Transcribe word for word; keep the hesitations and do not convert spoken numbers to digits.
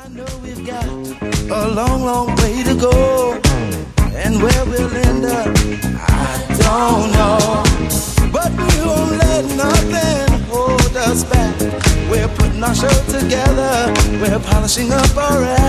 I know we've got a long, long way to go, and where we'll end up, I don't know. But we won't let nothing hold us back. We're putting our show together. We're polishing up our act.